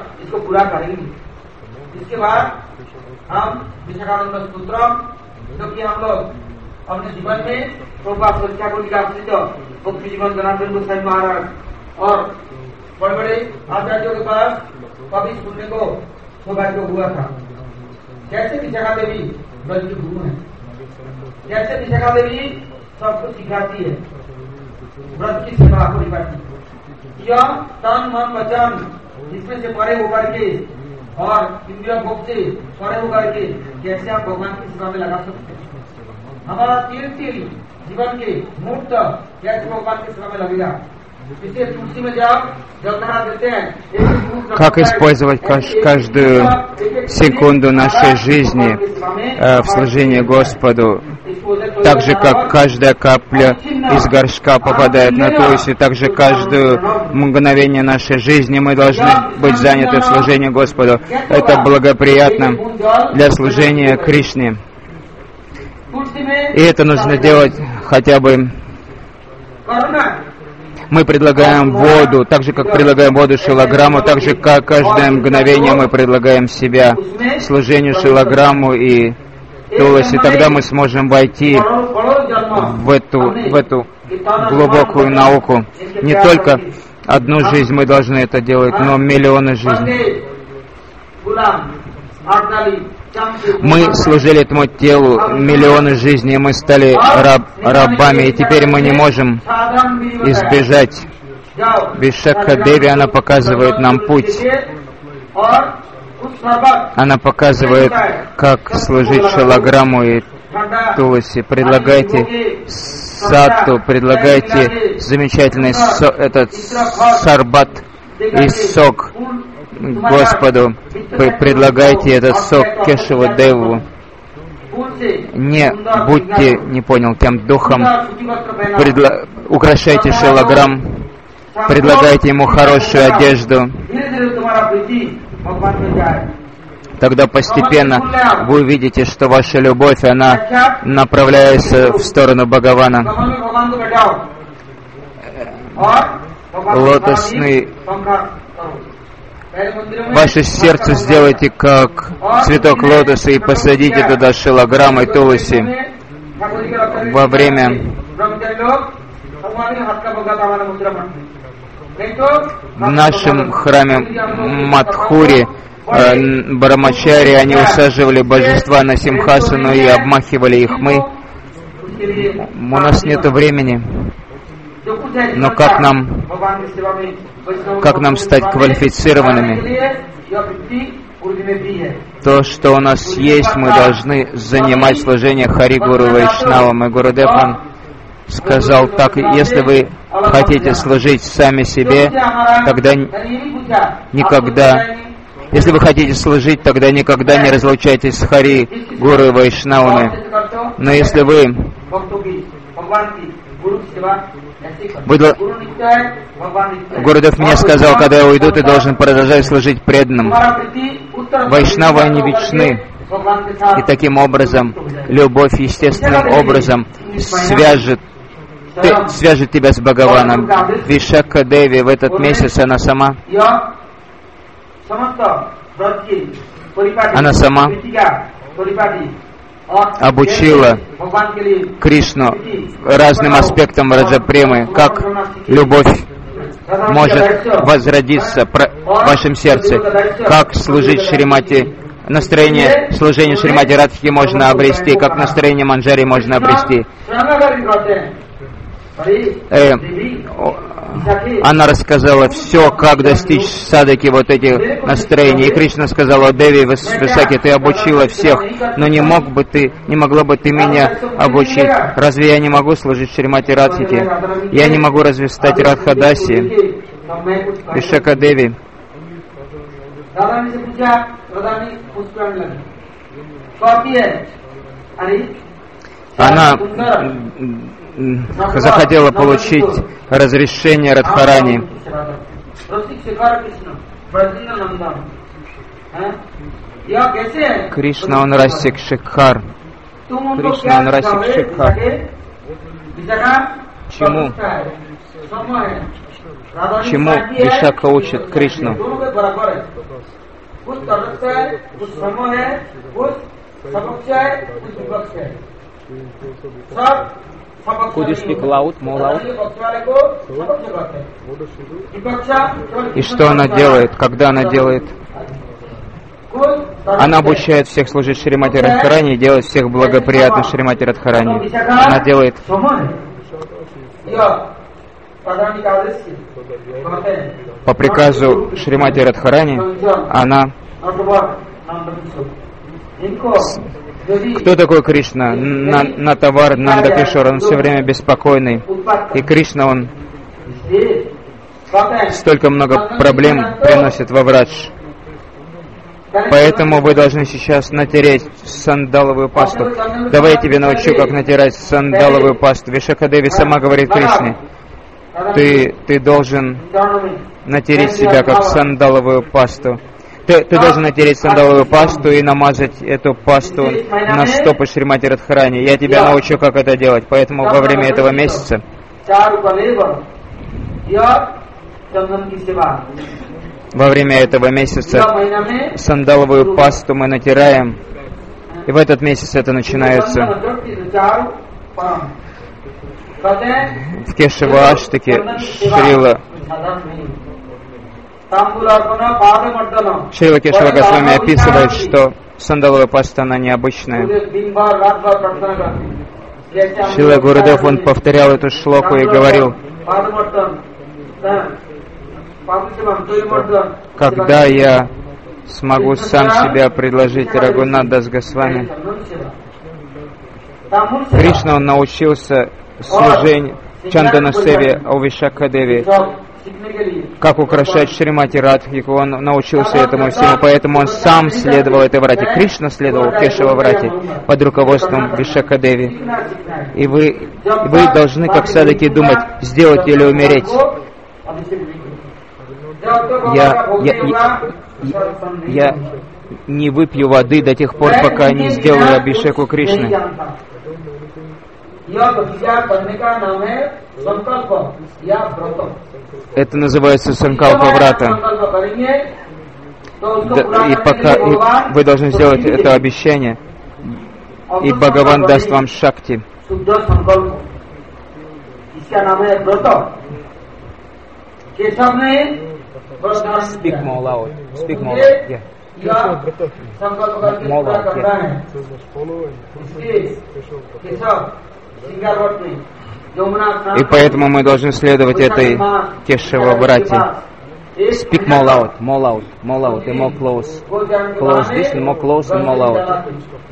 इसके बाद हम विशाखानंद सूत्रम, जो कि हम लोग अपने जीवन में प्रभुपाद सच्चा को निकासित भक्ति जीवन जनार्दन गोस्वामी महाराज और बड़े बड़े आचार्यों के पास कभी सुनने को सौभाग्य हुआ था। जैसे विशाखा देवी ब्रज की गुरु है, जैसे विशाखा देवी सबको सिखाती है व्रत की सेवा को निभाती, यह तन मन वचन इसमें से परे होकर के और इंद्रिय भोग से परे होकर के कैसे आप भगवान की सेवा में लगा सकते हैं। हमारा तीर जीवन के मुहूर्त कैसे भगवान की सेवा में लगेगा। इसे तुलसी में जाओ, जलधारा देते हैं। Как использовать каждую секунду нашей жизни в служении Господу, так же, как каждая капля из горшка попадает на Тулси, так же каждое мгновение нашей жизни мы должны быть заняты в служении Господу. Это благоприятно для служения Кришне. И это нужно делать хотя бы Мы предлагаем воду, так же, как предлагаем воду Шилаграмму, так же, как каждое мгновение мы предлагаем себя служению Шилаграмму и Туласи. Тогда мы сможем войти в эту глубокую науку. Не только одну жизнь мы должны это делать, но миллионы жизней. Мы служили этому телу миллионы жизней, мы стали рабами, и теперь мы не можем избежать. Вишакха Деви, она показывает нам путь. Она показывает, как служить Шилаграмму и Туласи. Предлагайте сатту, предлагайте замечательный этот сарбат и сок Господу. Предлагайте этот сок Кешаву Деву. Не будьте, не понял, тем духом. Украшайте Шилаграм. Предлагайте ему хорошую одежду. Тогда постепенно вы увидите, что ваша любовь, она направляется в сторону Бхагавана. Лотосный. Ваше сердце сделайте как цветок лотоса и посадите туда Шилаграм и Туласи. Во время в нашем храме Мадхури Брамачари, они усаживали божества на симхасану и обмахивали их. У нас нет времени. Но как нам стать квалифицированными? То, что у нас есть, мы должны занимать служение Хари Гуру Вайшнавам. И Гурудев, он сказал так: если вы хотите служить сами себе, тогда никогда... Если вы хотите служить, тогда никогда не разлучайтесь с Хари Гуру и Вайшнавами. Но если вы Гурудев мне сказал, когда я уйду, ты должен продолжать служить преданным. Вайшнавы, они вечны. И таким образом, любовь естественным образом свяжет тебя с Бхагаваном. Вишакха Деви в этот месяц, она сама обучила Кришну разным аспектам Раджапремы, как любовь может возродиться в вашем сердце, как служить Шримати, настроение служения Шримати Радхики можно обрести, как настроение Манджари можно обрести. Она рассказала все, как достичь садаки вот этих настроений. И Кришна сказала: о Деви Висаки, ты обучила всех, но не могла бы ты меня обучить? Разве я не могу служить Шримати Радхике? Я не могу разве стать Радхадаси? Вишакха Деви. Она захотела получить разрешение Радхарани. Кришна, он Расик Шикхар. Кришна, он Расик Шикхар. Чему Вишакха учит Кришну? Could you speak loud, more loud? И что она делает? Когда она делает? Она обучает всех служить Шримати Радхарани и делает всех благоприятно Шримати Радхарани. Она делает по приказу Шримати Радхарани. Она... Кто такой Кришна? Натавар Нандакишор, он все время беспокойный. И Кришна, он столько много проблем приносит во Врадж. Поэтому вы должны сейчас натереть сандаловую пасту. Давай я тебе научу, как натирать сандаловую пасту. Вишакха Деви сама говорит Кришне: ты должен натереть себя, как сандаловую пасту. Ты должен натереть сандаловую пасту и намазать эту пасту на стопы Шримати Радхарани. Я тебя научу, как это делать. Поэтому во время этого месяца Во время этого месяца сандаловую пасту мы натираем, и в этот месяц это начинается. В Кешава-аштаке Шрила Кешава Госвами описывает, что сандаловая паста, она необычная. Шрила Гурудев, он повторял эту шлоку и говорил: когда я смогу сам себя предложить Рагунат Дас Госвами. Кришна, он научился служению Чандана Севе у Вишакха-деви, как украшать Шримати Радхику, он научился этому всему, поэтому он сам следовал этой врате. Кришна следовал Кешава врате под руководством Вишакха-деви. И вы должны, как садаки, думать, сделать или умереть. Я не выпью воды до тех пор, пока не сделаю абхишеку Кришны. Это называется санкалпа врата. И пока вы должны сделать это обещание, и Бхагаван даст вам шакти. Speak more loud. Speak more loud. Yeah. More loud. Yeah. И поэтому мы должны следовать этой Кешава-врате. Speak more loud, more loud, more loud, and more close. Close this, and more close, and more loud.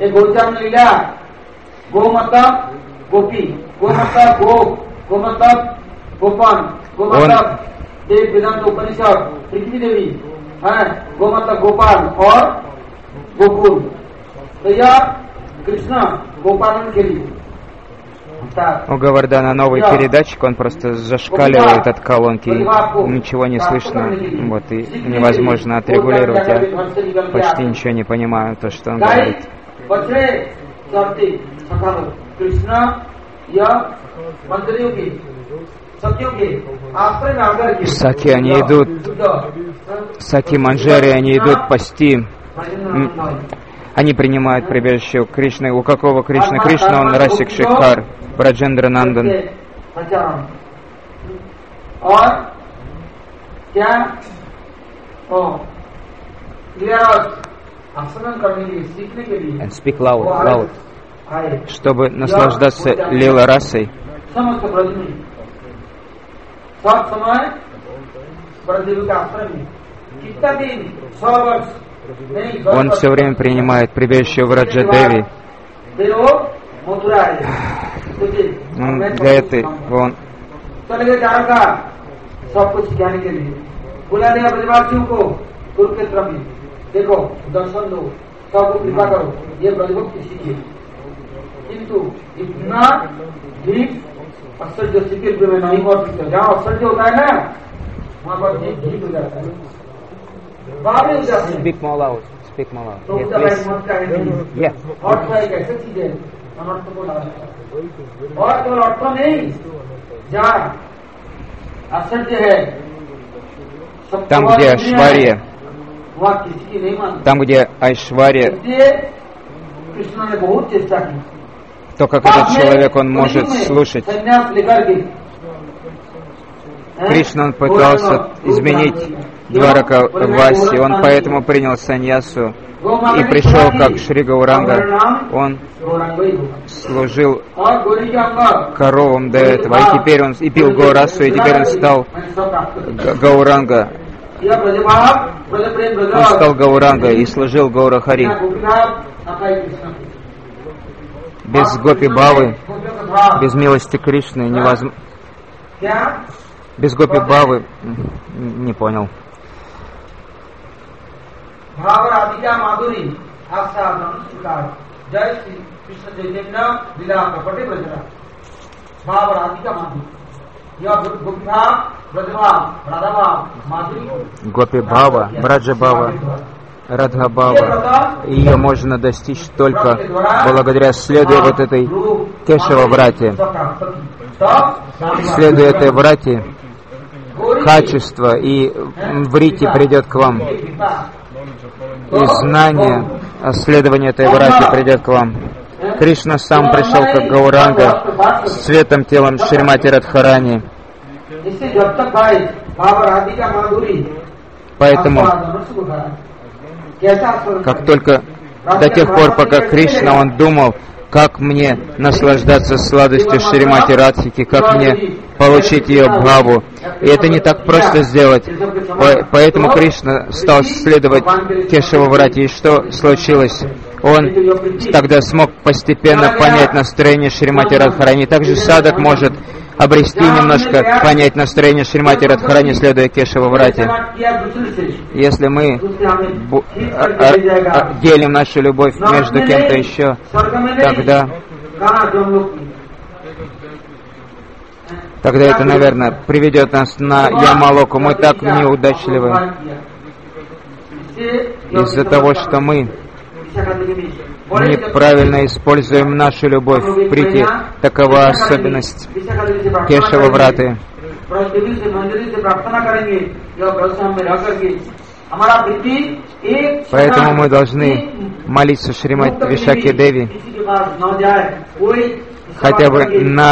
Он एक वेदांत उपनिषद पृथ्वी देवी है गोमाता गोपाल और गोकुल तो यह कृष्ण गोपालन के लिए у Гавардана новый передатчик, он просто зашкаливает от колонки, и ничего не слышно, вот, и невозможно отрегулировать, я почти ничего не понимаю, то, что он говорит. Саки, они идут, Саки Манджари, они идут пасти, они принимают прибежище у Кришны. У какого Кришны? Кришна, он Расик Шикар, Браджендра Нандан. And speak loud, loud. Чтобы наслаждаться лила расой. Он все время принимает прибежище в Раджадеви. Для этой он आश्चर्य शिखिर में नहीं पहुंच सकते जहाँ आश्चर्य होता है ना वहाँ पर जीत हो जाता है Speak more loud. Speak more loud. Yes, please. Yeah. अर्थ एक ऐसी चीज है अनर्थ को ला देता है और केवल अर्थ नहीं जहाँ आश्चर्य है там, где Айшвария, वहाँ किसी की नहीं मानता там, где Айшвария, कृष्ण ने बहुत चेष्टा की то, как этот человек, он может слушать. Кришна, он пытался изменить Дварака Васи, он поэтому принял саньясу и пришел как Шри Гауранга. Он служил коровам до этого, и теперь он и пил Гаурасу, и теперь он стал Гауранга. Он стал Гауранга и служил Гаурахари. Без Гопи Бавы, без милости Кришны невозможно. Без Гопи Бавы не понял. Гопи Бава, Браджа Бава, Радха Бава. Ее можно достичь только благодаря следуя вот этой Кешава врате. Следуя этой врате, качество, и врите придет к вам. И знание, следование этой врати придет к вам. Кришна сам пришел как Гауранга с цветом телом Шримати Радхарани. Поэтому, как только до тех пор, пока Кришна, он думал, как мне наслаждаться сладостью Шримати Радхики, как мне получить ее бхаву. И это не так просто сделать. Поэтому Кришна стал следовать Кешава Врати. И что случилось? Он тогда смог постепенно понять настроение Шримати Радхарани. Также садак может обрести немножко, понять настроение Шримати Радхарани, следуя Кешава Врати. Если мы делим нашу любовь между кем-то еще, тогда это, наверное, приведет нас на Ямалоку. Мы так неудачливы из-за того, что мы неправильно используем нашу любовь. Прийти, такова особенность Кешава Враты. Поэтому мы должны молиться Шримати Вишаки Деви, хотя бы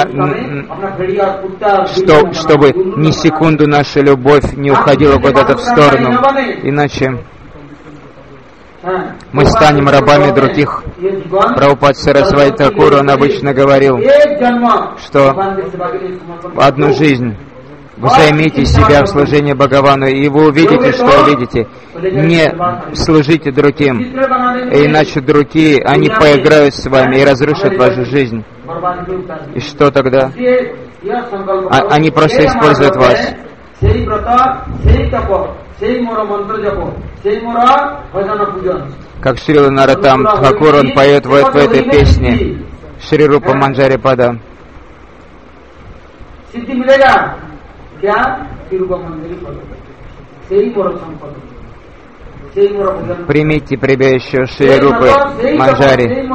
чтобы ни секунду наша любовь не уходила куда-то в сторону, иначе мы станем рабами других. Прабхупад Сарасвати Такур, он обычно говорил, что одну жизнь вы займите себя в служении Бхагавану, и вы увидите, что увидите. Не служите другим, иначе другие, они поиграют с вами и разрушат вашу жизнь. И что тогда? Они просто используют вас. Как Шрила Нароттам Тхакур, он поет в этой песне Шри Рупа Манджари Пада. Примите прибежище Шри Рупы Манджари.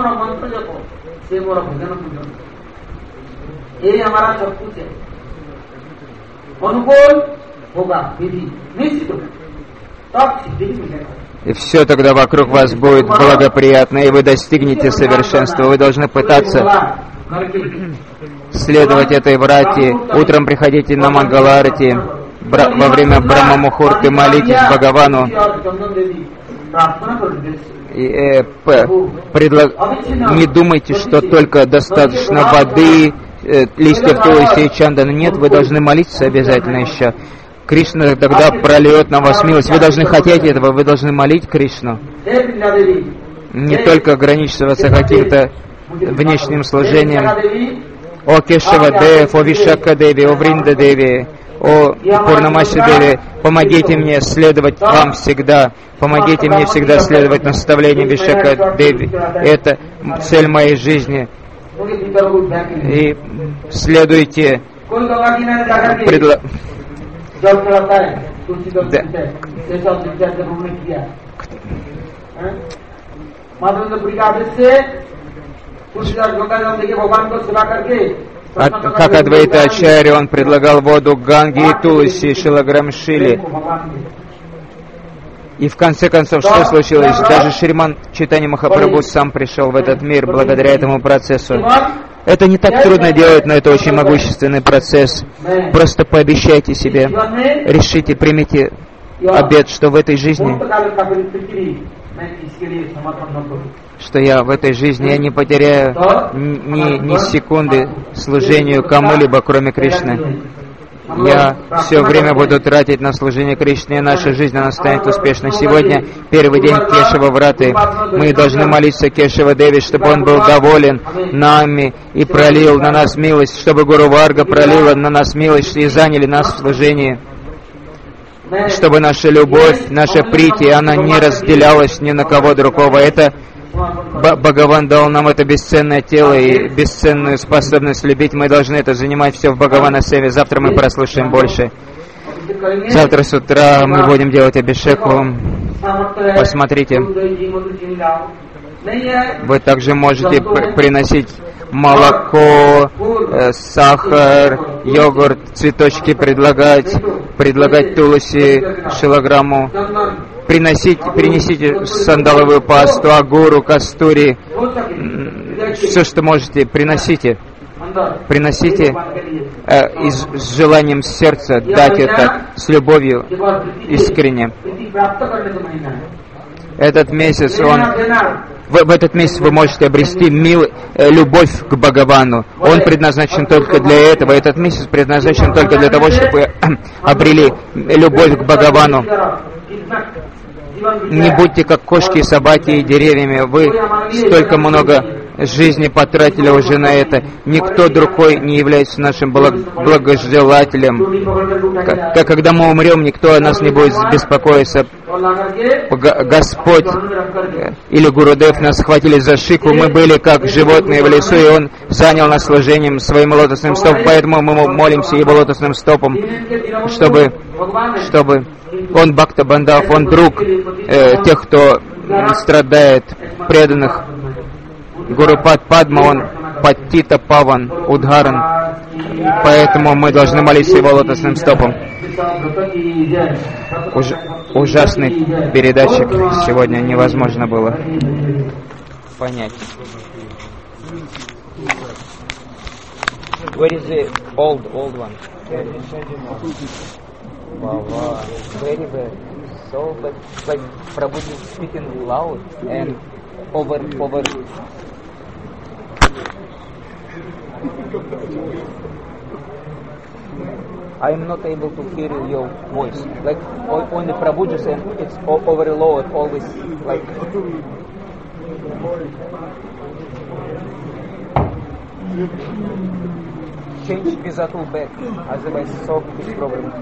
И все тогда вокруг вас будет благоприятно, и вы достигнете совершенства. Вы должны пытаться следовать этой врати. Утром приходите на Мангаларати, во время Брахма-мухурты молитесь Бхагавану. Не думайте, что только достаточно воды, листьев туласи и чандана. Нет, вы должны молиться обязательно еще. Кришна тогда прольет на вас милость. Вы должны хотеть этого, вы должны молить Кришну. Не только ограничиваться каким-то внешним служением. О Кешава Дев, о Вишака Деви, о Вринда Деви, о Пурнамаши Деви, помогите мне следовать вам всегда. Помогите мне всегда следовать наставлениям Вишака Деви. Это цель моей жизни. И следуйте как Адвайта Ачарья, он предлагал воду Ганги и Туласи, Шилаграмшили. И в конце концов, что случилось? Даже Шриман Чайтанья Махапрабху сам пришел в этот мир благодаря этому процессу. Это не так трудно делать, но это очень могущественный процесс. Просто пообещайте себе, решите, примите обет, что в этой жизни, что я в этой жизни я не потеряю ни секунды служению кому-либо, кроме Кришны. Я все время буду тратить на служение Кришне, и наша жизнь, она станет успешной. Сегодня первый день Кешава Враты. Мы должны молиться Кешава Деви, чтобы он был доволен нами и пролил на нас милость, чтобы Гуру Варга пролила на нас милость и заняли нас в служении. Чтобы наша любовь, наша прити, она не разделялась ни на кого другого. Это Бхагаван дал нам это бесценное тело и бесценную способность любить. Мы должны это занимать все в Бхагавана Севе. Завтра мы прослушаем больше. Завтра с утра мы будем делать абхишеку. Посмотрите. Вы также можете приносить молоко, сахар, йогурт, цветочки предлагать туласи, шилаграмму. Принесите сандаловую пасту, агуру, кастури, все, что можете, приносите с желанием сердца дать это, с любовью, искренне. Этот месяц в этот месяц вы можете обрести любовь к Бхагавану. Он предназначен только для этого. Этот месяц предназначен только для того, чтобы вы обрели любовь к Бхагавану. Не будьте как кошки и собаки и деревьями. Вы столько много жизни потратили уже на это. Никто другой не является нашим благожелателем. Когда мы умрем, никто о нас не будет беспокоиться. Господь или Гурудев нас схватили за шику, мы были как животные в лесу, и Он занял нас служением своим лотосным стопом, поэтому мы молимся Его лотосным стопом, чтобы Он Бхакта Бандав, Он друг тех, кто страдает, преданных. Гурупад Падма, Он Паттита Паван, Удхаран. Поэтому мы должны молиться Его лотосным стопом. Ужасный передатчик сегодня невозможно было понять. Where is the old one? Wow, very bad. So bad. Like Prabhuji speaking loud and over. I'm not able to hear your voice. Like only Prabhuji and it's over loud always like. Change Vizatu back, otherwise solve this problem.